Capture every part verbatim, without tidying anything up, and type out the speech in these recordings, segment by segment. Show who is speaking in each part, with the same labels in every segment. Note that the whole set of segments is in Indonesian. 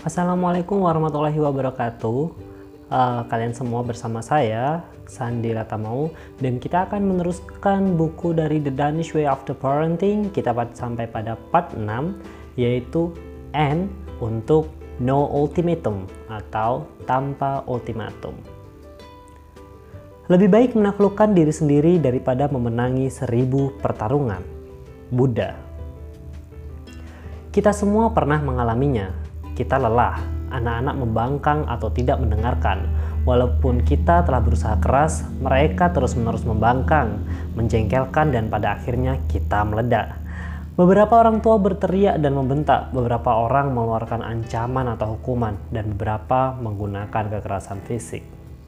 Speaker 1: Assalamualaikum warahmatullahi wabarakatuh. Uh, kalian semua bersama saya, Sandi Latamau, dan kita akan meneruskan buku dari The Danish Way of the Parenting. Kita sampai pada part enam, yaitu N untuk No Ultimatum atau tanpa ultimatum. Lebih baik menaklukkan diri sendiri daripada memenangi seribu pertarungan. Buddha. Kita semua pernah mengalaminya. Kita lelah, anak-anak membangkang atau tidak mendengarkan. Walaupun kita telah berusaha keras, mereka terus-menerus membangkang, menjengkelkan, dan pada akhirnya kita meledak. Beberapa orang tua berteriak dan membentak, beberapa orang mengeluarkan ancaman atau hukuman, dan beberapa menggunakan kekerasan fisik.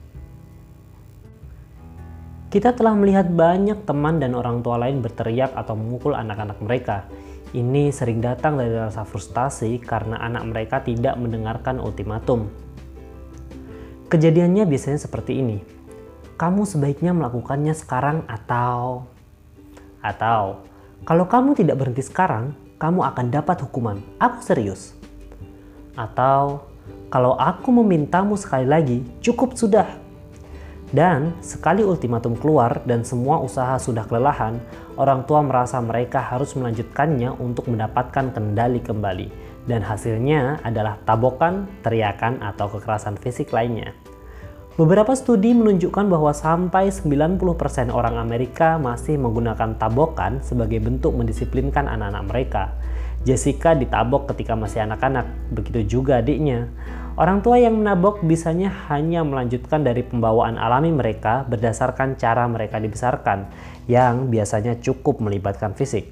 Speaker 1: Kita telah melihat banyak teman dan orang tua lain berteriak atau memukul anak-anak mereka. Ini sering datang dari rasa frustasi karena anak mereka tidak mendengarkan ultimatum. Kejadiannya biasanya seperti ini. Kamu sebaiknya melakukannya sekarang atau... Atau, kalau kamu tidak berhenti sekarang, kamu akan dapat hukuman. Aku serius. Atau, kalau aku memintamu sekali lagi, cukup sudah. Dan sekali ultimatum keluar dan semua usaha sudah kelelahan, orang tua merasa mereka harus melanjutkannya untuk mendapatkan kendali kembali. Dan hasilnya adalah tabokan, teriakan, atau kekerasan fisik lainnya. Beberapa studi menunjukkan bahwa sampai sembilan puluh persen orang Amerika masih menggunakan tabokan sebagai bentuk mendisiplinkan anak-anak mereka. Jessica ditabok ketika masih anak-anak, begitu juga adiknya. Orang tua yang menabok bisanya hanya melanjutkan dari pembawaan alami mereka berdasarkan cara mereka dibesarkan, yang biasanya cukup melibatkan fisik.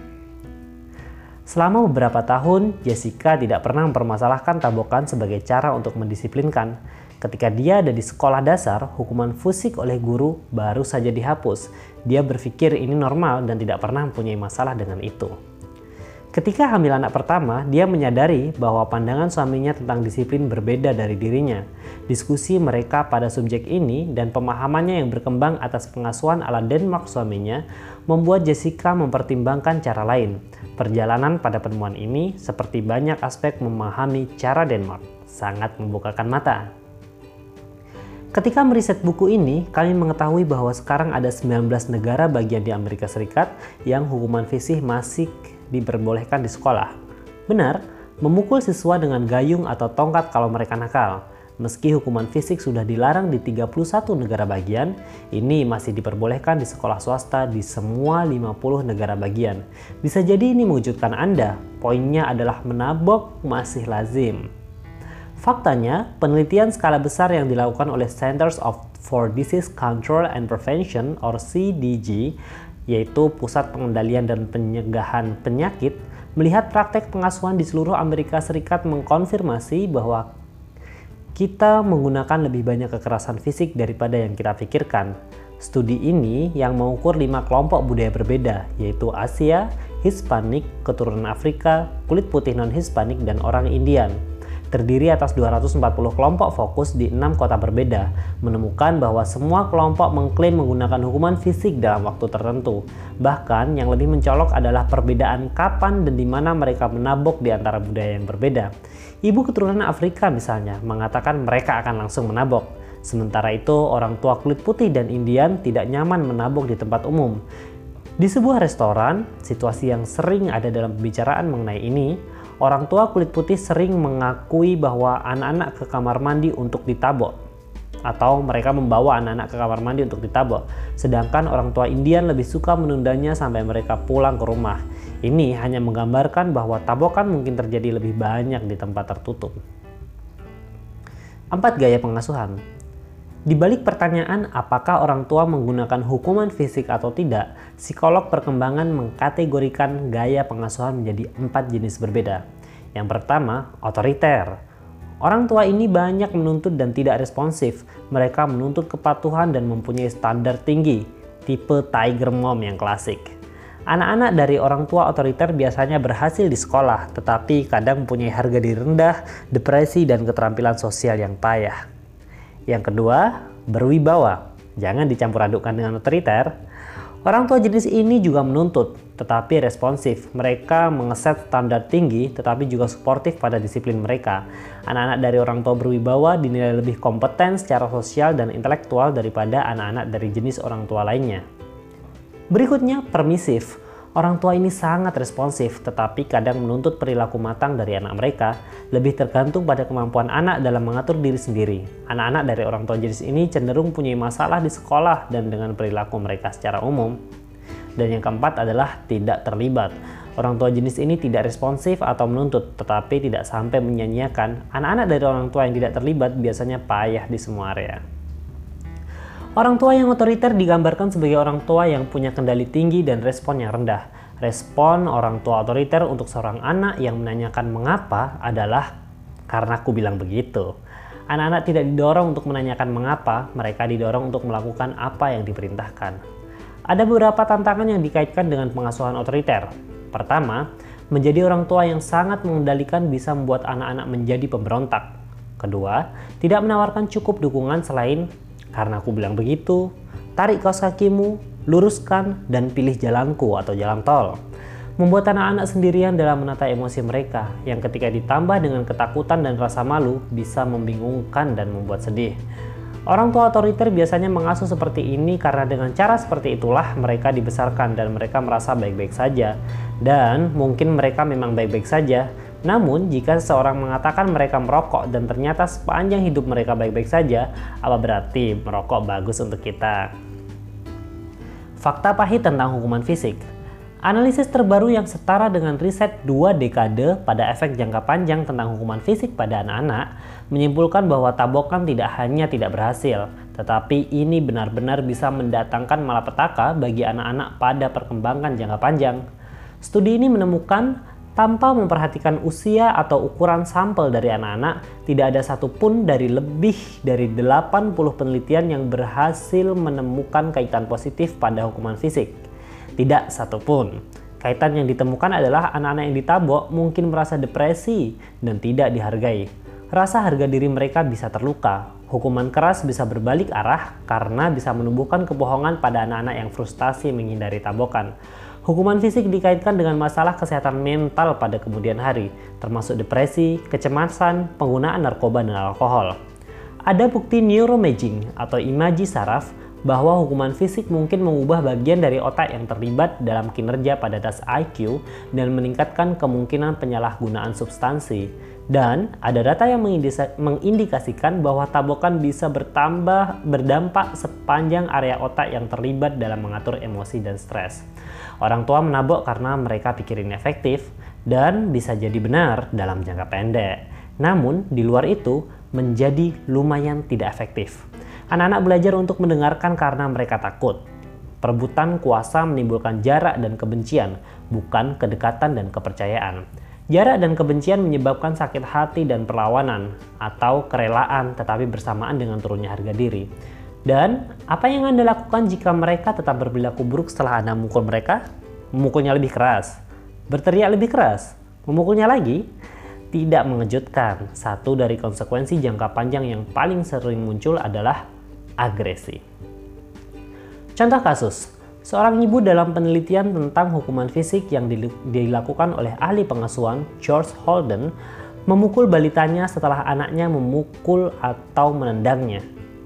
Speaker 1: Selama beberapa tahun, Jessica tidak pernah mempermasalahkan tabokan sebagai cara untuk mendisiplinkan. Ketika dia ada di sekolah dasar, hukuman fisik oleh guru baru saja dihapus. Dia berpikir ini normal dan tidak pernah mempunyai masalah dengan itu. Ketika hamil anak pertama, dia menyadari bahwa pandangan suaminya tentang disiplin berbeda dari dirinya. Diskusi mereka pada subjek ini dan pemahamannya yang berkembang atas pengasuhan ala Denmark suaminya membuat Jessica mempertimbangkan cara lain. Perjalanan pada penemuan ini, seperti banyak aspek memahami cara Denmark, sangat membukakan mata. Ketika meriset buku ini, kami mengetahui bahwa sekarang ada sembilan belas negara bagian di Amerika Serikat yang hukuman fisik masih diperbolehkan di sekolah. Benar, memukul siswa dengan gayung atau tongkat kalau mereka nakal. Meski hukuman fisik sudah dilarang di tiga puluh satu negara bagian, ini masih diperbolehkan di sekolah swasta di semua lima puluh negara bagian. Bisa jadi ini mengejutkan Anda, poinnya adalah menabok masih lazim. Faktanya, penelitian skala besar yang dilakukan oleh Centers of for Disease Control and Prevention atau C D G, yaitu Pusat Pengendalian dan Pencegahan Penyakit, melihat praktek pengasuhan di seluruh Amerika Serikat mengkonfirmasi bahwa kita menggunakan lebih banyak kekerasan fisik daripada yang kita pikirkan. Studi ini yang mengukur lima kelompok budaya berbeda, yaitu Asia, Hispanik, keturunan Afrika, kulit putih non-Hispanik, dan orang Indian. Terdiri atas dua ratus empat puluh kelompok fokus di enam kota berbeda, menemukan bahwa semua kelompok mengklaim menggunakan hukuman fisik dalam waktu tertentu. Bahkan yang lebih mencolok adalah perbedaan kapan dan di mana mereka menabok di antara budaya yang berbeda. Ibu keturunan Afrika misalnya mengatakan mereka akan langsung menabok. Sementara itu orang tua kulit putih dan Indian tidak nyaman menabok di tempat umum. Di sebuah restoran, situasi yang sering ada dalam pembicaraan mengenai ini, orang tua kulit putih sering mengakui bahwa anak-anak ke kamar mandi untuk ditabok, atau mereka membawa anak-anak ke kamar mandi untuk ditabok, sedangkan orang tua Indian lebih suka menundanya sampai mereka pulang ke rumah. Ini hanya menggambarkan bahwa tabokan mungkin terjadi lebih banyak di tempat tertutup. Empat Gaya pengasuhan. Di balik pertanyaan apakah orang tua menggunakan hukuman fisik atau tidak, psikolog perkembangan mengkategorikan gaya pengasuhan menjadi empat jenis berbeda. Yang pertama, otoriter. Orang tua ini banyak menuntut dan tidak responsif. Mereka menuntut kepatuhan dan mempunyai standar tinggi, tipe tiger mom yang klasik. Anak-anak dari orang tua otoriter biasanya berhasil di sekolah, tetapi kadang mempunyai harga diri rendah, depresi, dan keterampilan sosial yang payah. Yang kedua, berwibawa. Jangan dicampur adukkan dengan otoriter. Orang tua jenis ini juga menuntut, tetapi responsif. Mereka mengeset standar tinggi, tetapi juga suportif pada disiplin mereka. Anak-anak dari orang tua berwibawa dinilai lebih kompeten secara sosial dan intelektual daripada anak-anak dari jenis orang tua lainnya. Berikutnya, permisif. Orang tua ini sangat responsif, tetapi kadang menuntut perilaku matang dari anak mereka, lebih tergantung pada kemampuan anak dalam mengatur diri sendiri. Anak-anak dari orang tua jenis ini cenderung punya masalah di sekolah dan dengan perilaku mereka secara umum. Dan yang keempat adalah tidak terlibat. Orang tua jenis ini tidak responsif atau menuntut, tetapi tidak sampai menyanyiakan. Anak-anak dari orang tua yang tidak terlibat biasanya payah di semua area. Orang tua yang otoriter digambarkan sebagai orang tua yang punya kendali tinggi dan respon yang rendah. Respon orang tua otoriter untuk seorang anak yang menanyakan mengapa adalah karena aku bilang begitu. Anak-anak tidak didorong untuk menanyakan mengapa, mereka didorong untuk melakukan apa yang diperintahkan. Ada beberapa tantangan yang dikaitkan dengan pengasuhan otoriter. Pertama, menjadi orang tua yang sangat mengendalikan bisa membuat anak-anak menjadi pemberontak. Kedua, tidak menawarkan cukup dukungan selain karena aku bilang begitu, tarik kaos kakimu, luruskan, dan pilih jalanku atau jalan tol. Membuat anak-anak sendirian dalam menata emosi mereka, yang ketika ditambah dengan ketakutan dan rasa malu, bisa membingungkan dan membuat sedih. Orang tua otoriter biasanya mengasuh seperti ini karena dengan cara seperti itulah mereka dibesarkan dan mereka merasa baik-baik saja. Dan mungkin mereka memang baik-baik saja, namun jika seseorang mengatakan mereka merokok dan ternyata sepanjang hidup mereka baik-baik saja, apa berarti merokok bagus untuk kita? Fakta pahit tentang hukuman fisik. Analisis terbaru yang setara dengan riset dua dekade pada efek jangka panjang tentang hukuman fisik pada anak-anak menyimpulkan bahwa tabokan tidak hanya tidak berhasil, tetapi ini benar-benar bisa mendatangkan malapetaka bagi anak-anak pada perkembangan jangka panjang. Studi ini menemukan tanpa memperhatikan usia atau ukuran sampel dari anak-anak, tidak ada satupun dari lebih dari delapan puluh penelitian yang berhasil menemukan kaitan positif pada hukuman fisik. Tidak satupun. Kaitan yang ditemukan adalah anak-anak yang ditabok mungkin merasa depresi dan tidak dihargai. Rasa harga diri mereka bisa terluka. Hukuman keras bisa berbalik arah karena bisa menumbuhkan kebohongan pada anak-anak yang frustasi menghindari tabokan. Hukuman fisik dikaitkan dengan masalah kesehatan mental pada kemudian hari, termasuk depresi, kecemasan, penggunaan narkoba dan alkohol. Ada bukti neuroimaging atau imaji saraf bahwa hukuman fisik mungkin mengubah bagian dari otak yang terlibat dalam kinerja pada tes I Q dan meningkatkan kemungkinan penyalahgunaan substansi. Dan ada data yang mengindikasikan bahwa tabokan bisa bertambah berdampak sepanjang area otak yang terlibat dalam mengatur emosi dan stres. Orang tua menabok karena mereka pikirin efektif dan bisa jadi benar dalam jangka pendek. Namun di luar itu menjadi lumayan tidak efektif. Anak-anak belajar untuk mendengarkan karena mereka takut. Perebutan kuasa menimbulkan jarak dan kebencian, bukan kedekatan dan kepercayaan. Jarak dan kebencian menyebabkan sakit hati dan perlawanan, atau kerelaan tetapi bersamaan dengan turunnya harga diri. Dan apa yang Anda lakukan jika mereka tetap berperilaku buruk setelah Anda memukul mereka? Memukulnya lebih keras, berteriak lebih keras, memukulnya lagi? Tidak mengejutkan, satu dari konsekuensi jangka panjang yang paling sering muncul adalah agresi. Contoh kasus, seorang ibu dalam penelitian tentang hukuman fisik yang dilakukan oleh ahli pengasuhan George Holden memukul balitanya setelah anaknya memukul atau menendangnya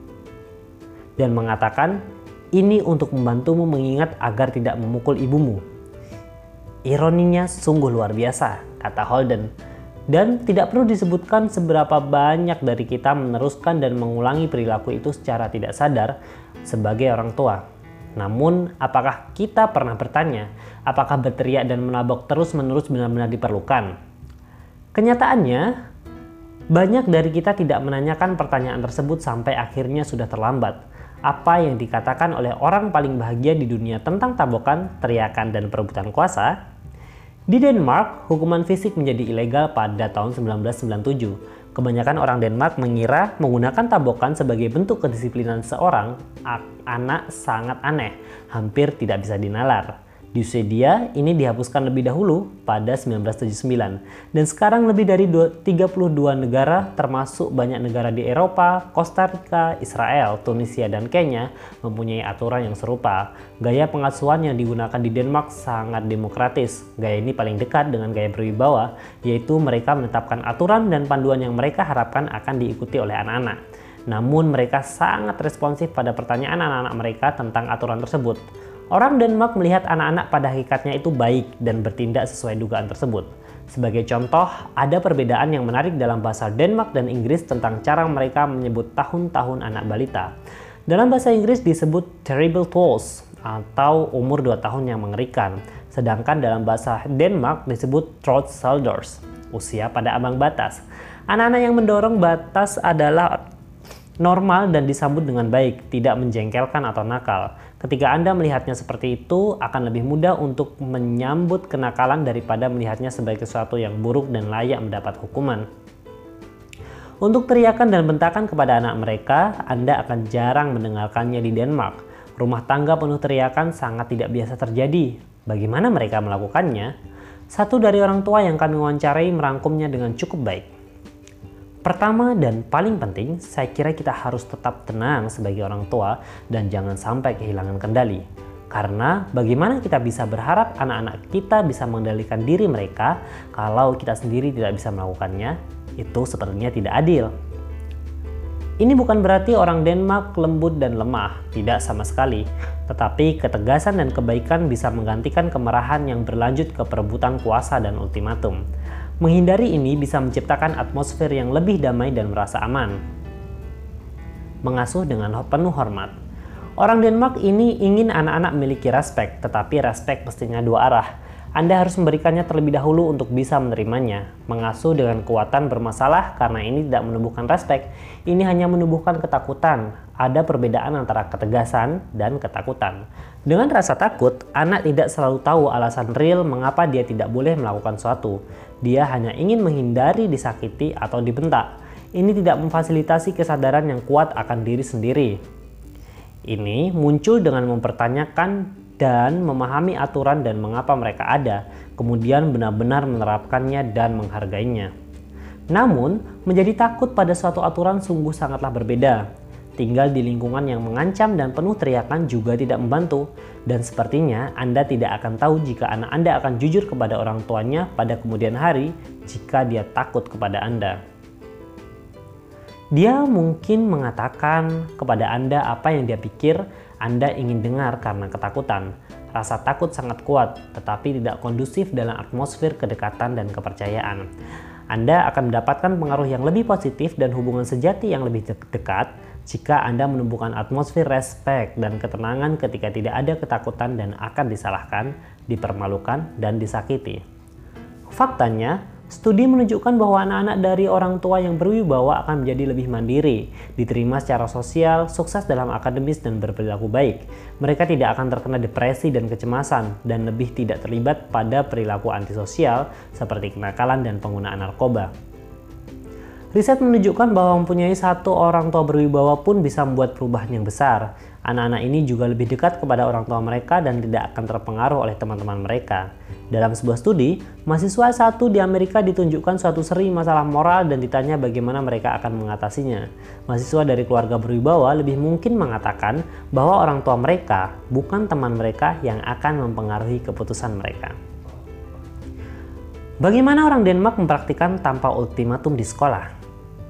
Speaker 1: dan mengatakan, ini untuk membantumu mengingat agar tidak memukul ibumu. Ironinya sungguh luar biasa, kata Holden. Dan tidak perlu disebutkan seberapa banyak dari kita meneruskan dan mengulangi perilaku itu secara tidak sadar sebagai orang tua. Namun, apakah kita pernah bertanya, apakah berteriak dan menabok terus-menerus benar-benar diperlukan? Kenyataannya, banyak dari kita tidak menanyakan pertanyaan tersebut sampai akhirnya sudah terlambat. Apa yang dikatakan oleh orang paling bahagia di dunia tentang tabokan, teriakan, dan perebutan kuasa? Di Denmark, hukuman fisik menjadi ilegal pada tahun seribu sembilan ratus sembilan puluh tujuh. Kebanyakan orang Denmark mengira menggunakan tabokan sebagai bentuk kedisiplinan seorang anak sangat aneh, hampir tidak bisa dinalar. Di Swedia, ini dihapuskan lebih dahulu pada seribu sembilan ratus tujuh puluh sembilan. Dan sekarang lebih dari tiga puluh dua negara, termasuk banyak negara di Eropa, Costa Rica, Israel, Tunisia, dan Kenya, mempunyai aturan yang serupa. Gaya pengasuhan yang digunakan di Denmark sangat demokratis. Gaya ini paling dekat dengan gaya berwibawa, yaitu mereka menetapkan aturan dan panduan yang mereka harapkan akan diikuti oleh anak-anak. Namun mereka sangat responsif pada pertanyaan anak-anak mereka tentang aturan tersebut. Orang Denmark melihat anak-anak pada hakikatnya itu baik dan bertindak sesuai dugaan tersebut. Sebagai contoh, ada perbedaan yang menarik dalam bahasa Denmark dan Inggris tentang cara mereka menyebut tahun-tahun anak balita. Dalam bahasa Inggris disebut terrible twos atau umur dua tahun yang mengerikan. Sedangkan dalam bahasa Denmark disebut trodsalders, usia pada ambang batas. Anak-anak yang mendorong batas adalah normal dan disambut dengan baik, tidak menjengkelkan atau nakal. Ketika Anda melihatnya seperti itu, akan lebih mudah untuk menyambut kenakalan daripada melihatnya sebagai sesuatu yang buruk dan layak mendapat hukuman. Untuk teriakan dan bentakan kepada anak mereka, Anda akan jarang mendengarkannya di Denmark. Rumah tangga penuh teriakan sangat tidak biasa terjadi. Bagaimana mereka melakukannya? Satu dari orang tua yang kami wawancarai merangkumnya dengan cukup baik. Pertama dan paling penting, saya kira kita harus tetap tenang sebagai orang tua dan jangan sampai kehilangan kendali. Karena bagaimana kita bisa berharap anak-anak kita bisa mengendalikan diri mereka kalau kita sendiri tidak bisa melakukannya? Itu sepertinya tidak adil. Ini bukan berarti orang Denmark lembut dan lemah, tidak sama sekali. Tetapi ketegasan dan kebaikan bisa menggantikan kemarahan yang berlanjut ke perebutan kuasa dan ultimatum. Menghindari ini bisa menciptakan atmosfer yang lebih damai dan merasa aman. Mengasuh dengan penuh hormat. Orang Denmark ini ingin anak-anak memiliki respek, tetapi respek mestinya dua arah. Anda harus memberikannya terlebih dahulu untuk bisa menerimanya. Mengasuh dengan kekuatan bermasalah karena ini tidak menumbuhkan respek. Ini hanya menumbuhkan ketakutan. Ada perbedaan antara ketegasan dan ketakutan. Dengan rasa takut, anak tidak selalu tahu alasan real mengapa dia tidak boleh melakukan sesuatu. Dia hanya ingin menghindari disakiti atau dibentak. Ini tidak memfasilitasi kesadaran yang kuat akan diri sendiri. Ini muncul dengan mempertanyakan dan memahami aturan dan mengapa mereka ada, kemudian benar-benar menerapkannya dan menghargainya. Namun, menjadi takut pada suatu aturan sungguh sangatlah berbeda. Tinggal di lingkungan yang mengancam dan penuh teriakan juga tidak membantu, dan sepertinya Anda tidak akan tahu jika anak Anda akan jujur kepada orang tuanya pada kemudian hari jika dia takut kepada Anda. Dia mungkin mengatakan kepada Anda apa yang dia pikir Anda ingin dengar karena ketakutan. Rasa takut sangat kuat, tetapi tidak kondusif dalam atmosfer kedekatan dan kepercayaan. Anda akan mendapatkan pengaruh yang lebih positif dan hubungan sejati yang lebih dekat jika Anda menumbuhkan atmosfer respek dan ketenangan ketika tidak ada ketakutan dan akan disalahkan, dipermalukan, dan disakiti. Faktanya, studi menunjukkan bahwa anak-anak dari orang tua yang berwibawa akan menjadi lebih mandiri, diterima secara sosial, sukses dalam akademis, dan berperilaku baik. Mereka tidak akan terkena depresi dan kecemasan, dan lebih tidak terlibat pada perilaku antisosial seperti kenakalan dan penggunaan narkoba. Riset menunjukkan bahwa mempunyai satu orang tua berwibawa pun bisa membuat perubahan yang besar. Anak-anak ini juga lebih dekat kepada orang tua mereka dan tidak akan terpengaruh oleh teman-teman mereka. Dalam sebuah studi, mahasiswa satu di Amerika ditunjukkan suatu seri masalah moral dan ditanya bagaimana mereka akan mengatasinya. Mahasiswa dari keluarga berwibawa lebih mungkin mengatakan bahwa orang tua mereka, bukan teman mereka, yang akan mempengaruhi keputusan mereka. Bagaimana orang Denmark mempraktikkan tanpa ultimatum di sekolah?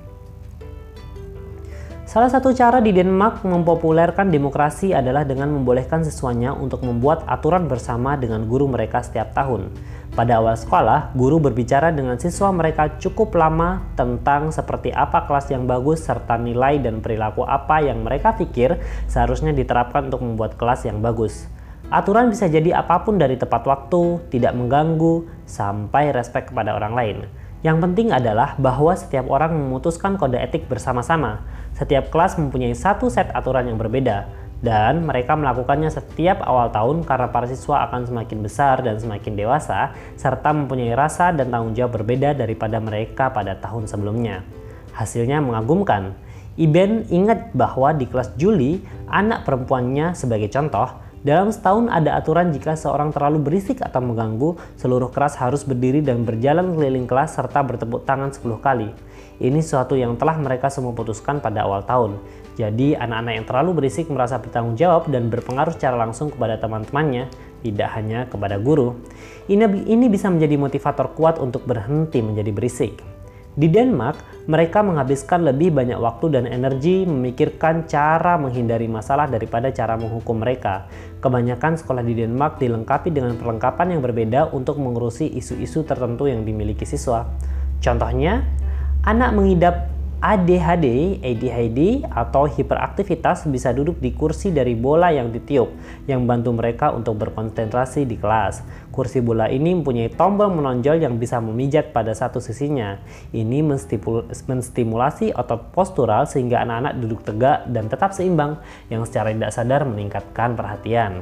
Speaker 1: Salah satu cara di Denmark mempopulerkan demokrasi adalah dengan membolehkan siswanya untuk membuat aturan bersama dengan guru mereka setiap tahun. Pada awal sekolah, guru berbicara dengan siswa mereka cukup lama tentang seperti apa kelas yang bagus serta nilai dan perilaku apa yang mereka pikir seharusnya diterapkan untuk membuat kelas yang bagus. Aturan bisa jadi apapun dari tepat waktu, tidak mengganggu, sampai respek kepada orang lain. Yang penting adalah bahwa setiap orang memutuskan kode etik bersama-sama. Setiap kelas mempunyai satu set aturan yang berbeda, dan mereka melakukannya setiap awal tahun karena para siswa akan semakin besar dan semakin dewasa, serta mempunyai rasa dan tanggung jawab berbeda daripada mereka pada tahun sebelumnya. Hasilnya mengagumkan. Iben ingat bahwa di kelas Juli, anak perempuannya sebagai contoh, Dalam setahun ada aturan jika seorang terlalu berisik atau mengganggu, seluruh kelas harus berdiri dan berjalan keliling kelas serta bertepuk tangan sepuluh kali. Ini sesuatu yang telah mereka semua putuskan pada awal tahun. Jadi anak-anak yang terlalu berisik merasa bertanggung jawab dan berpengaruh secara langsung kepada teman-temannya, tidak hanya kepada guru. Ini, ini bisa menjadi motivator kuat untuk berhenti menjadi berisik. Di Denmark, mereka menghabiskan lebih banyak waktu dan energi memikirkan cara menghindari masalah daripada cara menghukum mereka. Kebanyakan sekolah di Denmark dilengkapi dengan perlengkapan yang berbeda untuk mengurusi isu-isu tertentu yang dimiliki siswa. Contohnya, anak mengidap A D H D, A D H D atau hiperaktivitas bisa duduk di kursi dari bola yang ditiup, yang membantu mereka untuk berkonsentrasi di kelas. Kursi bola ini mempunyai tombol menonjol yang bisa memijat pada satu sisinya. Ini menstimulasi otot postural sehingga anak-anak duduk tegak dan tetap seimbang, yang secara tidak sadar meningkatkan perhatian.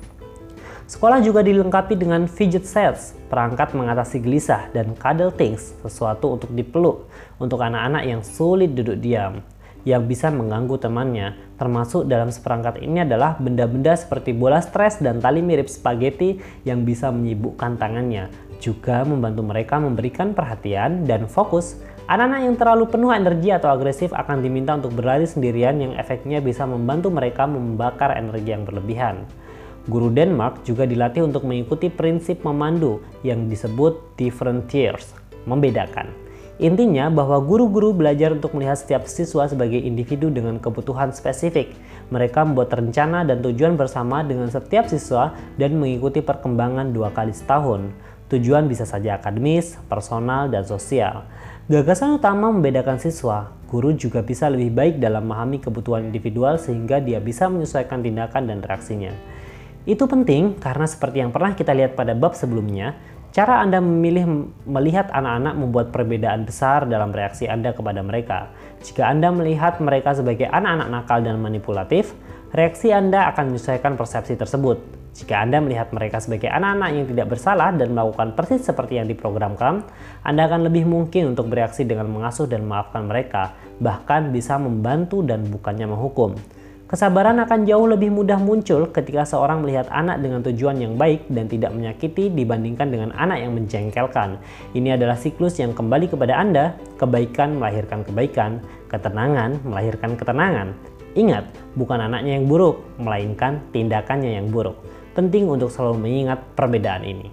Speaker 1: Sekolah juga dilengkapi dengan fidget sets, perangkat mengatasi gelisah, dan cuddle things, sesuatu untuk dipeluk untuk anak-anak yang sulit duduk diam, yang bisa mengganggu temannya. Termasuk dalam seperangkat ini adalah benda-benda seperti bola stres dan tali mirip spaghetti yang bisa menyibukkan tangannya, juga membantu mereka memberikan perhatian dan fokus. Anak-anak yang terlalu penuh energi atau agresif akan diminta untuk berlari sendirian yang efeknya bisa membantu mereka membakar energi yang berlebihan. Guru Denmark juga dilatih untuk mengikuti prinsip memandu yang disebut differentiers, membedakan. Intinya bahwa guru-guru belajar untuk melihat setiap siswa sebagai individu dengan kebutuhan spesifik. Mereka membuat rencana dan tujuan bersama dengan setiap siswa dan mengikuti perkembangan dua kali setahun. Tujuan bisa saja akademis, personal, dan sosial. Gagasan utama membedakan siswa. Guru juga bisa lebih baik dalam memahami kebutuhan individual sehingga dia bisa menyesuaikan tindakan dan reaksinya. Itu penting karena seperti yang pernah kita lihat pada bab sebelumnya, cara Anda memilih melihat anak-anak membuat perbedaan besar dalam reaksi Anda kepada mereka. Jika Anda melihat mereka sebagai anak-anak nakal dan manipulatif, reaksi Anda akan menyesuaikan persepsi tersebut. Jika Anda melihat mereka sebagai anak-anak yang tidak bersalah dan melakukan persis seperti yang diprogramkan, Anda akan lebih mungkin untuk bereaksi dengan mengasuh dan memaafkan mereka, bahkan bisa membantu dan bukannya menghukum. Kesabaran akan jauh lebih mudah muncul ketika seorang melihat anak dengan tujuan yang baik dan tidak menyakiti dibandingkan dengan anak yang menjengkelkan. Ini adalah siklus yang kembali kepada Anda, kebaikan melahirkan kebaikan, ketenangan melahirkan ketenangan. Ingat, bukan anaknya yang buruk, melainkan tindakannya yang buruk. Penting untuk selalu mengingat perbedaan ini.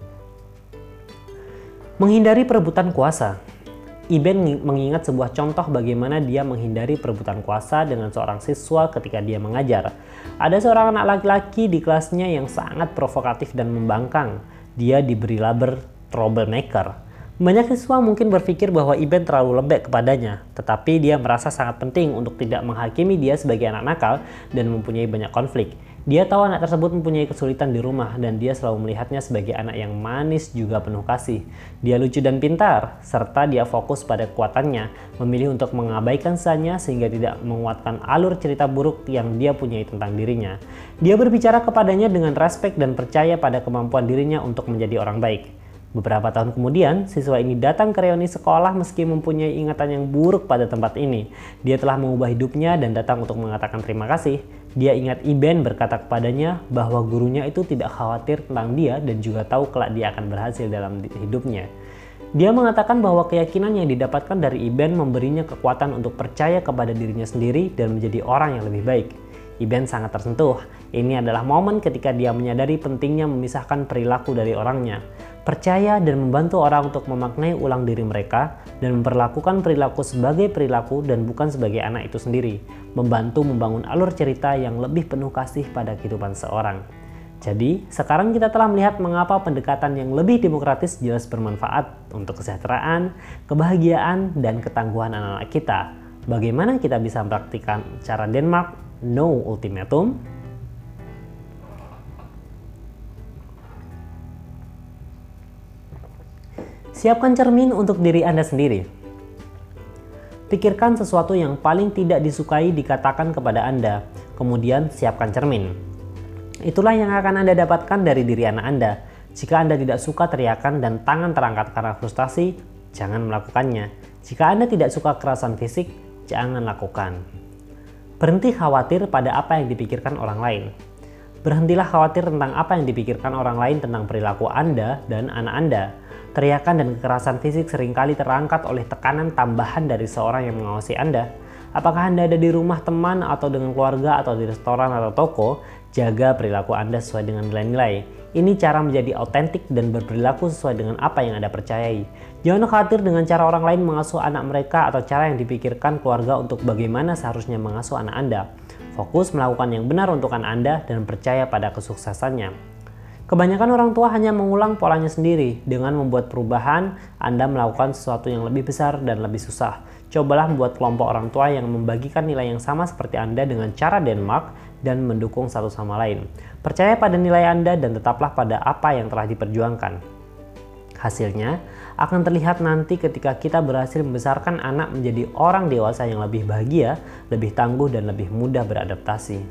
Speaker 1: Menghindari perebutan kuasa. Iben mengingat sebuah contoh bagaimana dia menghindari perebutan kuasa dengan seorang siswa ketika dia mengajar. Ada seorang anak laki-laki di kelasnya yang sangat provokatif dan membangkang. Dia diberi label troublemaker. Banyak siswa mungkin berpikir bahwa Iben terlalu lembek kepadanya, tetapi dia merasa sangat penting untuk tidak menghakimi dia sebagai anak nakal dan mempunyai banyak konflik. Dia tahu anak tersebut mempunyai kesulitan di rumah dan dia selalu melihatnya sebagai anak yang manis juga penuh kasih. Dia lucu dan pintar, serta dia fokus pada kekuatannya, memilih untuk mengabaikan sisanya sehingga tidak menguatkan alur cerita buruk yang dia punyai tentang dirinya. Dia berbicara kepadanya dengan respek dan percaya pada kemampuan dirinya untuk menjadi orang baik. Beberapa tahun kemudian, siswa ini datang ke reuni sekolah meski mempunyai ingatan yang buruk pada tempat ini. Dia telah mengubah hidupnya dan datang untuk mengatakan terima kasih. Dia ingat Iben berkata kepadanya bahwa gurunya itu tidak khawatir tentang dia dan juga tahu kelak dia akan berhasil dalam hidupnya. Dia mengatakan bahwa keyakinan yang didapatkan dari Iben memberinya kekuatan untuk percaya kepada dirinya sendiri dan menjadi orang yang lebih baik. Iben sangat tersentuh. Ini adalah momen ketika dia menyadari pentingnya memisahkan perilaku dari orangnya. Percaya dan membantu orang untuk memaknai ulang diri mereka dan memperlakukan perilaku sebagai perilaku dan bukan sebagai anak itu sendiri. Membantu membangun alur cerita yang lebih penuh kasih pada kehidupan seorang. Jadi, sekarang kita telah melihat mengapa pendekatan yang lebih demokratis jelas bermanfaat untuk kesejahteraan, kebahagiaan, dan ketangguhan anak-anak kita. Bagaimana kita bisa mempraktikkan cara Denmark No Ultimatum? Siapkan cermin untuk diri Anda sendiri. Pikirkan sesuatu yang paling tidak disukai dikatakan kepada Anda, kemudian siapkan cermin. Itulah yang akan Anda dapatkan dari diri anak Anda. Jika Anda tidak suka teriakan dan tangan terangkat karena frustasi, jangan melakukannya. Jika Anda tidak suka kekerasan fisik, jangan lakukan. Berhenti khawatir pada apa yang dipikirkan orang lain. Berhentilah khawatir tentang apa yang dipikirkan orang lain tentang perilaku Anda dan anak Anda. Teriakan dan kekerasan fisik seringkali terangkat oleh tekanan tambahan dari seorang yang mengawasi Anda. Apakah Anda ada di rumah teman atau dengan keluarga atau di restoran atau toko, jaga perilaku Anda sesuai dengan nilai-nilai. Ini cara menjadi autentik dan berperilaku sesuai dengan apa yang Anda percayai. Jangan khawatir dengan cara orang lain mengasuh anak mereka atau cara yang dipikirkan keluarga untuk bagaimana seharusnya mengasuh anak Anda. Fokus melakukan yang benar untuk anak Anda dan percaya pada kesuksesannya. Kebanyakan orang tua hanya mengulang polanya sendiri. Dengan membuat perubahan, Anda melakukan sesuatu yang lebih besar dan lebih susah. Cobalah membuat kelompok orang tua yang membagikan nilai yang sama seperti Anda dengan cara Denmark dan mendukung satu sama lain. Percaya pada nilai Anda dan tetaplah pada apa yang telah diperjuangkan. Hasilnya akan terlihat nanti ketika kita berhasil membesarkan anak menjadi orang dewasa yang lebih bahagia, lebih tangguh, dan lebih mudah beradaptasi.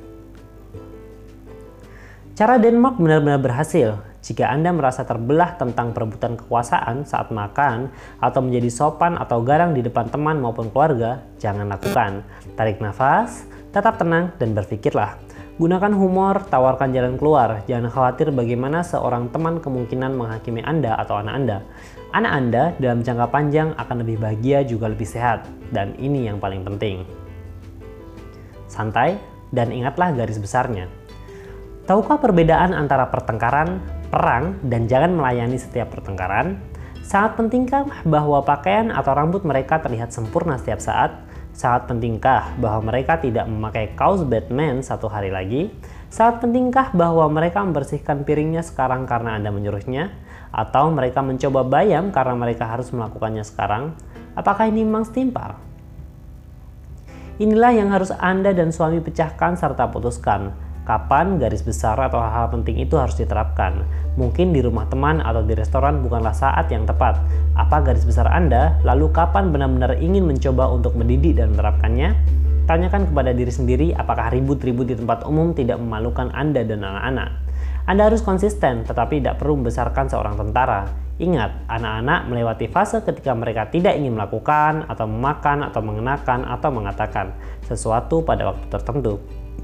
Speaker 1: Cara Denmark benar-benar berhasil. Jika Anda merasa terbelah tentang perebutan kekuasaan saat makan, atau menjadi sopan atau garang di depan teman maupun keluarga, jangan lakukan. Tarik nafas, tetap tenang, dan berpikirlah. Gunakan humor, tawarkan jalan keluar. Jangan khawatir bagaimana seorang teman kemungkinan menghakimi Anda atau anak Anda. Anak Anda dalam jangka panjang akan lebih bahagia juga lebih sehat. Dan ini yang paling penting. Santai dan ingatlah garis besarnya. Tahukah perbedaan antara pertengkaran, perang, dan jangan melayani setiap pertengkaran? Sangat pentingkah bahwa pakaian atau rambut mereka terlihat sempurna setiap saat? Sangat pentingkah bahwa mereka tidak memakai kaos Batman satu hari lagi? Sangat pentingkah bahwa mereka membersihkan piringnya sekarang karena Anda menyuruhnya? Atau mereka mencoba bayam karena mereka harus melakukannya sekarang? Apakah ini memang setimpal? Inilah yang harus Anda dan suami pecahkan serta putuskan. Kapan garis besar atau hal-hal penting itu harus diterapkan? Mungkin di rumah teman atau di restoran bukanlah saat yang tepat. Apa garis besar Anda? Lalu kapan benar-benar ingin mencoba untuk mendidik dan menerapkannya? Tanyakan kepada diri sendiri apakah ribut-ribut di tempat umum tidak memalukan Anda dan anak-anak. Anda harus konsisten, tetapi tidak perlu membesarkan seorang tentara. Ingat, anak-anak melewati fase ketika mereka tidak ingin melakukan, atau memakan, atau mengenakan, atau mengatakan sesuatu pada waktu tertentu.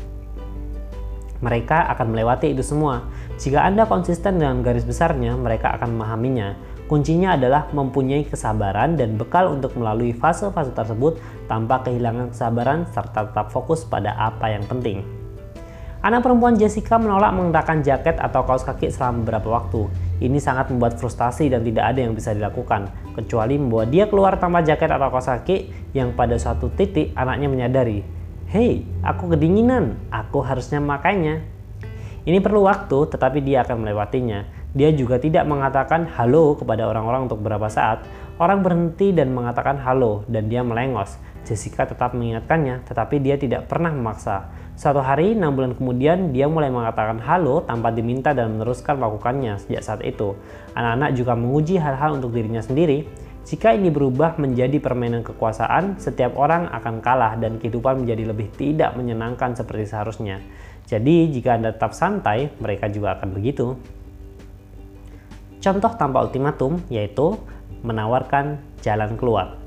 Speaker 1: Mereka akan melewati itu semua. Jika Anda konsisten dengan garis besarnya, mereka akan memahaminya. Kuncinya adalah mempunyai kesabaran dan bekal untuk melalui fase-fase tersebut tanpa kehilangan kesabaran serta tetap fokus pada apa yang penting. Anak perempuan Jessica menolak mengenakan jaket atau kaos kaki selama beberapa waktu. Ini sangat membuat frustasi dan tidak ada yang bisa dilakukan, kecuali membawa dia keluar tanpa jaket atau kaos kaki yang pada suatu titik anaknya menyadari, "Hei, aku kedinginan, aku harusnya memakainya." Ini perlu waktu, tetapi dia akan melewatinya. Dia juga tidak mengatakan halo kepada orang-orang untuk beberapa saat. Orang berhenti dan mengatakan halo, dan dia melengos. Jessica tetap mengingatkannya, tetapi dia tidak pernah memaksa. Suatu hari, enam bulan kemudian, dia mulai mengatakan halo tanpa diminta dan meneruskan melakukannya sejak saat itu. Anak-anak juga menguji hal-hal untuk dirinya sendiri. Jika ini berubah menjadi permainan kekuasaan, setiap orang akan kalah dan kehidupan menjadi lebih tidak menyenangkan seperti seharusnya. Jadi, jika Anda tetap santai, mereka juga akan begitu. Contoh tanpa ultimatum yaitu menawarkan jalan keluar.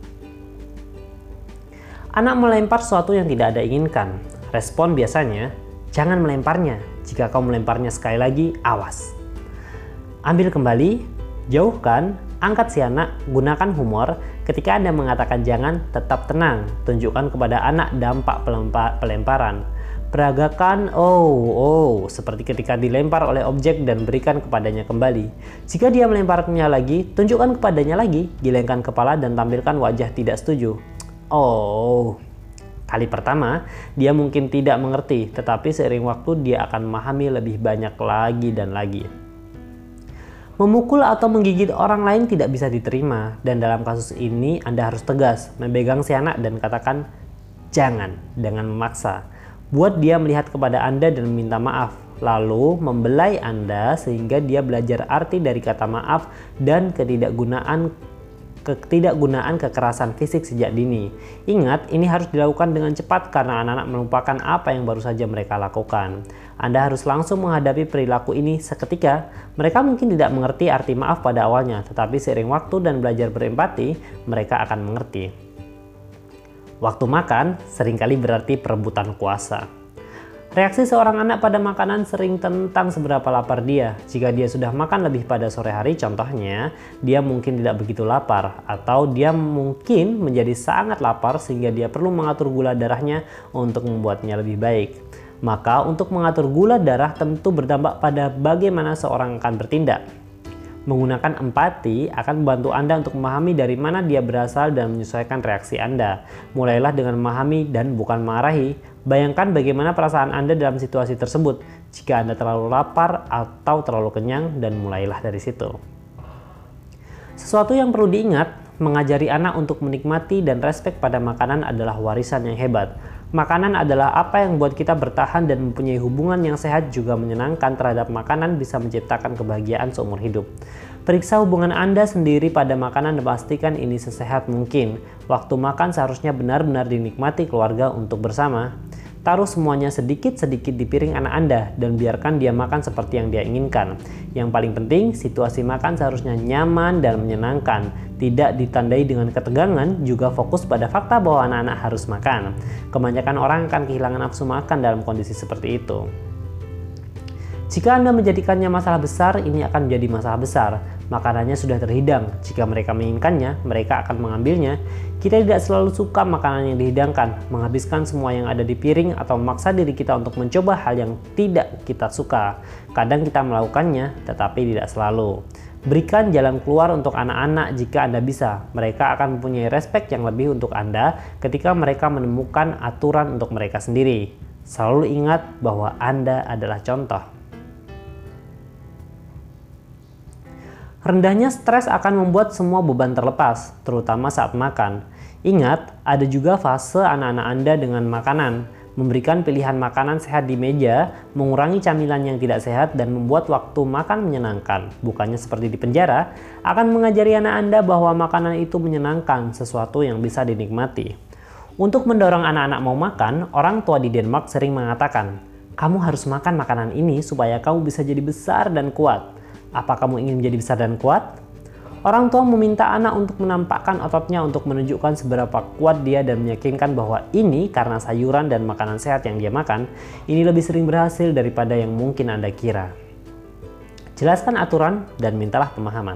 Speaker 1: Anak melempar sesuatu yang tidak Anda inginkan. Respon biasanya, jangan melemparnya. Jika kau melemparnya sekali lagi, awas. Ambil kembali, jauhkan, angkat si anak, gunakan humor. Ketika Anda mengatakan jangan, tetap tenang. Tunjukkan kepada anak dampak pelemparan. Peragakan oh oh seperti ketika dilempar oleh objek dan berikan kepadanya kembali. Jika dia melemparnya lagi, tunjukkan kepadanya lagi, gelengkan kepala dan tampilkan wajah tidak setuju. Oh, kali pertama dia mungkin tidak mengerti, tetapi seiring waktu dia akan memahami lebih banyak lagi dan lagi. Memukul atau menggigit orang lain tidak bisa diterima, dan dalam kasus ini Anda harus tegas, memegang si anak dan katakan jangan dengan memaksa. Buat dia melihat kepada Anda dan meminta maaf, lalu membelai Anda sehingga dia belajar arti dari kata maaf dan ketidakgunaan ketidakgunaan kekerasan fisik sejak dini. Ingat, ini harus dilakukan dengan cepat karena anak-anak melupakan apa yang baru saja mereka lakukan. Anda harus langsung menghadapi perilaku ini seketika. Mereka mungkin tidak mengerti arti maaf pada awalnya, tetapi seiring waktu dan belajar berempati, mereka akan mengerti. Waktu makan seringkali berarti perebutan kuasa. Reaksi seorang anak pada makanan sering tentang seberapa lapar dia. Jika dia sudah makan lebih pada sore hari, contohnya, dia mungkin tidak begitu lapar, atau dia mungkin menjadi sangat lapar sehingga dia perlu mengatur gula darahnya untuk membuatnya lebih baik. Maka untuk mengatur gula darah tentu berdampak pada bagaimana seorang akan bertindak. Menggunakan empati akan membantu Anda untuk memahami dari mana dia berasal dan menyesuaikan reaksi Anda. Mulailah dengan memahami dan bukan marahi. Bayangkan bagaimana perasaan Anda dalam situasi tersebut jika Anda terlalu lapar atau terlalu kenyang, dan mulailah dari situ. Sesuatu yang perlu diingat, mengajari anak untuk menikmati dan respek pada makanan adalah warisan yang hebat. Makanan adalah apa yang membuat kita bertahan dan mempunyai hubungan yang sehat, juga menyenangkan terhadap makanan bisa menciptakan kebahagiaan seumur hidup. Periksa hubungan Anda sendiri pada makanan dan pastikan ini sesehat mungkin. Waktu makan seharusnya benar-benar dinikmati keluarga untuk bersama. Taruh semuanya sedikit-sedikit di piring anak Anda dan biarkan dia makan seperti yang dia inginkan. Yang paling penting, situasi makan seharusnya nyaman dan menyenangkan. Tidak ditandai dengan ketegangan, juga fokus pada fakta bahwa anak-anak harus makan. Kebanyakan orang akan kehilangan nafsu makan dalam kondisi seperti itu. Jika Anda menjadikannya masalah besar, ini akan menjadi masalah besar. Makanannya sudah terhidang. Jika mereka menginginkannya, mereka akan mengambilnya. Kita tidak selalu suka makanan yang dihidangkan, menghabiskan semua yang ada di piring, atau memaksa diri kita untuk mencoba hal yang tidak kita suka. Kadang kita melakukannya, tetapi tidak selalu. Berikan jalan keluar untuk anak-anak jika Anda bisa. Mereka akan mempunyai respek yang lebih untuk Anda ketika mereka menemukan aturan untuk mereka sendiri. Selalu ingat bahwa Anda adalah contoh. Rendahnya stres akan membuat semua beban terlepas, terutama saat makan. Ingat, ada juga fase anak-anak Anda dengan makanan. Memberikan pilihan makanan sehat di meja, mengurangi camilan yang tidak sehat, dan membuat waktu makan menyenangkan. Bukannya seperti di penjara, akan mengajari anak Anda bahwa makanan itu menyenangkan, sesuatu yang bisa dinikmati. Untuk mendorong anak-anak mau makan, orang tua di Denmark sering mengatakan, "Kamu harus makan makanan ini supaya kamu bisa jadi besar dan kuat." Apa kamu ingin menjadi besar dan kuat? Orang tua meminta anak untuk menampakkan ototnya untuk menunjukkan seberapa kuat dia dan meyakinkan bahwa ini karena sayuran dan makanan sehat yang dia makan. Ini lebih sering berhasil daripada yang mungkin Anda kira. Jelaskan aturan dan mintalah pemahaman.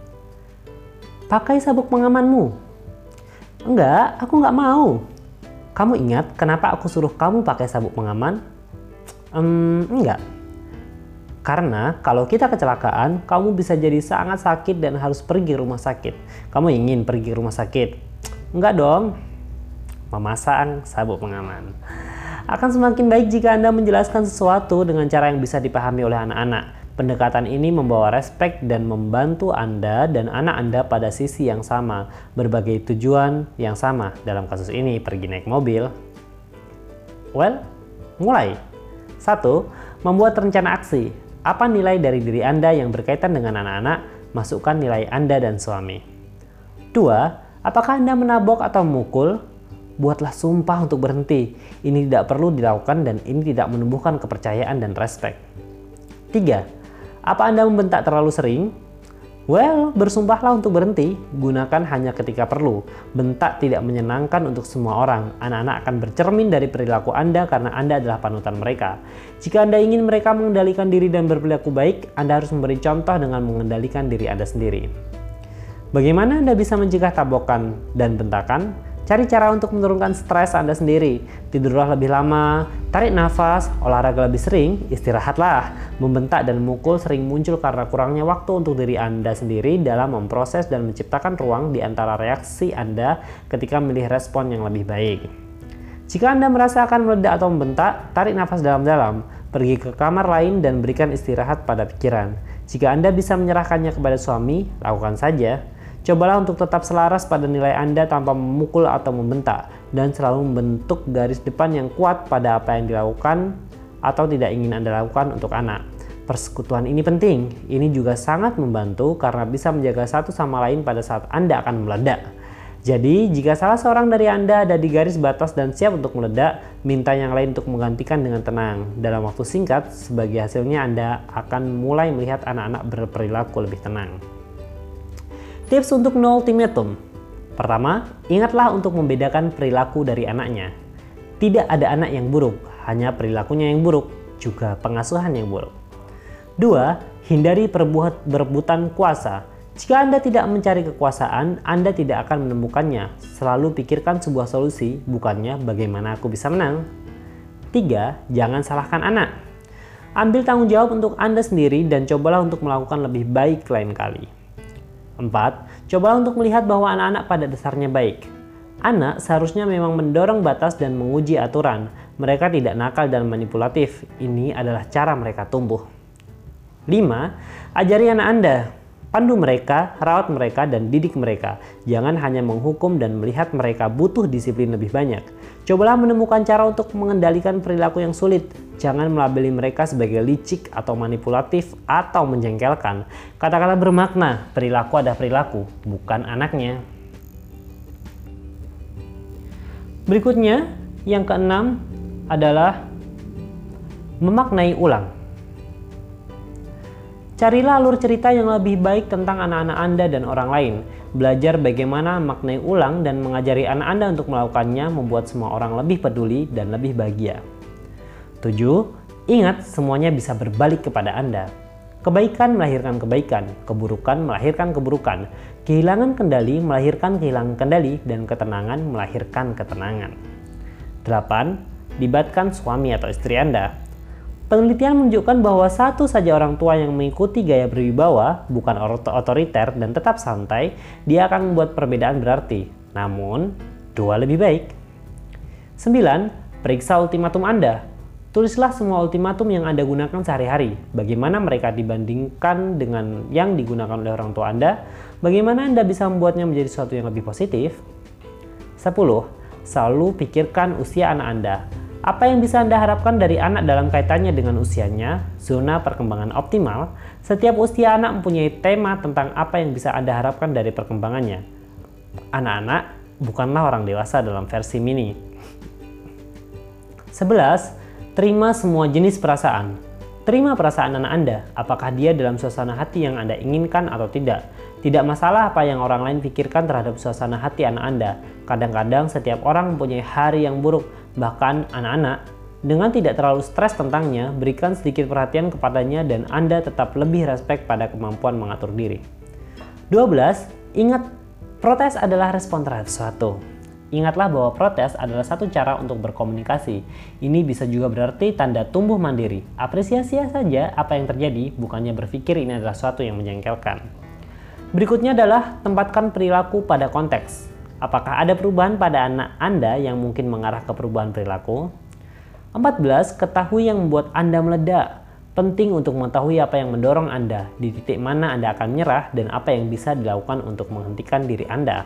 Speaker 1: Pakai sabuk pengamanmu. Enggak, aku nggak mau. Kamu ingat kenapa aku suruh kamu pakai sabuk pengaman? Hmm, enggak. Karena kalau kita kecelakaan, kamu bisa jadi sangat sakit dan harus pergi ke rumah sakit. Kamu ingin pergi ke rumah sakit? Enggak dong. Memasang sabuk pengaman. Akan semakin baik jika Anda menjelaskan sesuatu dengan cara yang bisa dipahami oleh anak-anak. Pendekatan ini membawa respek dan membantu Anda dan anak Anda pada sisi yang sama, berbagai tujuan yang sama. Dalam kasus ini, pergi naik mobil. Well, mulai. Satu, membuat rencana aksi. Apa nilai dari diri Anda yang berkaitan dengan anak-anak? Masukkan nilai Anda dan suami. Dua, apakah Anda menabok atau memukul? Buatlah sumpah untuk berhenti. Ini tidak perlu dilakukan dan ini tidak menumbuhkan kepercayaan dan respek. Tiga, apa Anda membentak terlalu sering? Well, bersumpahlah untuk berhenti. Gunakan hanya ketika perlu. Bentak tidak menyenangkan untuk semua orang. Anak-anak akan bercermin dari perilaku Anda karena Anda adalah panutan mereka. Jika Anda ingin mereka mengendalikan diri dan berperilaku baik, Anda harus memberi contoh dengan mengendalikan diri Anda sendiri. Bagaimana Anda bisa mencegah tabokan dan bentakan? Cari cara untuk menurunkan stres Anda sendiri. Tidurlah lebih lama, tarik nafas, olahraga lebih sering, istirahatlah. Membentak dan memukul sering muncul karena kurangnya waktu untuk diri Anda sendiri dalam memproses dan menciptakan ruang di antara reaksi Anda ketika memilih respon yang lebih baik. Jika Anda merasa akan meledak atau membentak, tarik nafas dalam-dalam, pergi ke kamar lain dan berikan istirahat pada pikiran. Jika Anda bisa menyerahkannya kepada suami, lakukan saja. Cobalah untuk tetap selaras pada nilai Anda tanpa memukul atau membentak, dan selalu membentuk garis depan yang kuat pada apa yang dilakukan atau tidak ingin Anda lakukan untuk anak. Persekutuan ini penting. Ini juga sangat membantu karena bisa menjaga satu sama lain pada saat Anda akan meledak. Jadi, jika salah seorang dari Anda ada di garis batas dan siap untuk meledak, minta yang lain untuk menggantikan dengan tenang. Dalam waktu singkat, sebagai hasilnya Anda akan mulai melihat anak-anak berperilaku lebih tenang. Tips untuk no ultimatum. Pertama, ingatlah untuk membedakan perilaku dari anaknya. Tidak ada anak yang buruk, hanya perilakunya yang buruk, juga pengasuhan yang buruk. Dua, hindari perbuat berebutan kuasa. Jika Anda tidak mencari kekuasaan, Anda tidak akan menemukannya. Selalu pikirkan sebuah solusi, bukannya bagaimana aku bisa menang. Tiga, jangan salahkan anak. Ambil tanggung jawab untuk Anda sendiri dan cobalah untuk melakukan lebih baik lain kali. Empat, cobalah untuk melihat bahwa anak-anak pada dasarnya baik. Anak seharusnya memang mendorong batas dan menguji aturan. Mereka tidak nakal dan manipulatif. Ini adalah cara mereka tumbuh. Lima, ajari anak Anda. Pandu mereka, rawat mereka, dan didik mereka. Jangan hanya menghukum dan melihat mereka butuh disiplin lebih banyak. Cobalah menemukan cara untuk mengendalikan perilaku yang sulit. Jangan melabeli mereka sebagai licik atau manipulatif atau menjengkelkan. Kata-kata bermakna, perilaku ada perilaku, bukan anaknya. Berikutnya, yang keenam adalah memaknai ulang. Carilah alur cerita yang lebih baik tentang anak-anak Anda dan orang lain. Belajar bagaimana memaknai ulang dan mengajari anak Anda untuk melakukannya membuat semua orang lebih peduli dan lebih bahagia. Tujuh, ingat semuanya bisa berbalik kepada Anda. Kebaikan melahirkan kebaikan, keburukan melahirkan keburukan, kehilangan kendali melahirkan kehilangan kendali, dan ketenangan melahirkan ketenangan. Delapan, libatkan suami atau istri Anda. Penelitian menunjukkan bahwa satu saja orang tua yang mengikuti gaya berwibawa, bukan otoriter dan tetap santai, dia akan membuat perbedaan berarti. Namun, dua lebih baik. Sembilan, periksa ultimatum Anda. Tulislah semua ultimatum yang Anda gunakan sehari-hari. Bagaimana mereka dibandingkan dengan yang digunakan oleh orang tua Anda? Bagaimana Anda bisa membuatnya menjadi sesuatu yang lebih positif? Sepuluh, selalu pikirkan usia anak Anda. Apa yang bisa Anda harapkan dari anak dalam kaitannya dengan usianya, zona perkembangan optimal? Setiap usia anak mempunyai tema tentang apa yang bisa Anda harapkan dari perkembangannya. Anak-anak bukanlah orang dewasa dalam versi mini. Sebelas, terima semua jenis perasaan. Terima perasaan anak Anda, apakah dia dalam suasana hati yang Anda inginkan atau tidak. Tidak masalah apa yang orang lain pikirkan terhadap suasana hati anak Anda. Kadang-kadang setiap orang mempunyai hari yang buruk, bahkan anak-anak. Dengan tidak terlalu stres tentangnya, berikan sedikit perhatian kepadanya dan Anda tetap lebih respek pada kemampuan mengatur diri. dua belas. Ingat, protes adalah respon terhadap sesuatu. Ingatlah bahwa protes adalah satu cara untuk berkomunikasi. Ini bisa juga berarti tanda tumbuh mandiri. Apresiasi saja apa yang terjadi, bukannya berpikir ini adalah sesuatu yang menjengkelkan. Berikutnya adalah tempatkan perilaku pada konteks. Apakah ada perubahan pada anak Anda yang mungkin mengarah ke perubahan perilaku? empat belas. Ketahui yang membuat Anda meledak. Penting untuk mengetahui apa yang mendorong Anda, di titik mana Anda akan menyerah, dan apa yang bisa dilakukan untuk menghentikan diri Anda.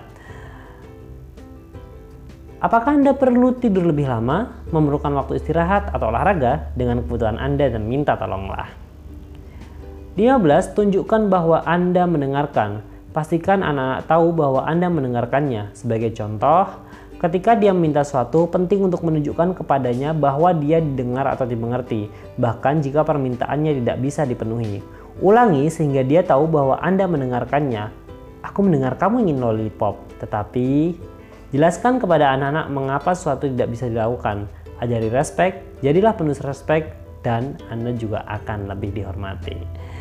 Speaker 1: Apakah Anda perlu tidur lebih lama, memerlukan waktu istirahat atau olahraga dengan kebutuhan Anda, dan minta tolonglah. lima belas. Tunjukkan bahwa Anda mendengarkan. Pastikan anak-anak tahu bahwa Anda mendengarkannya. Sebagai contoh, ketika dia meminta sesuatu, penting untuk menunjukkan kepadanya bahwa dia didengar atau dimengerti, bahkan jika permintaannya tidak bisa dipenuhi. Ulangi sehingga dia tahu bahwa Anda mendengarkannya. Aku mendengar kamu ingin lollipop, tetapi jelaskan kepada anak-anak mengapa sesuatu tidak bisa dilakukan. Ajari respek, jadilah penuh respek, dan Anda juga akan lebih dihormati.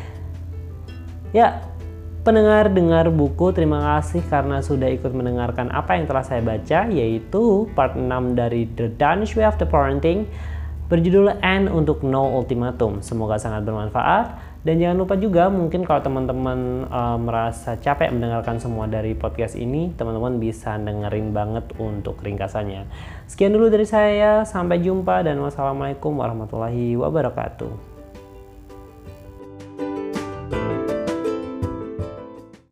Speaker 1: Ya, pendengar-dengar buku, terima kasih karena sudah ikut mendengarkan apa yang telah saya baca, yaitu part enam dari The Danish Way of the Parenting, berjudul N untuk No Ultimatum. Semoga sangat bermanfaat, dan jangan lupa juga mungkin kalau teman-teman uh, merasa capek mendengarkan semua dari podcast ini, teman-teman bisa dengerin banget untuk ringkasannya. Sekian dulu dari saya, sampai jumpa dan wassalamualaikum warahmatullahi wabarakatuh.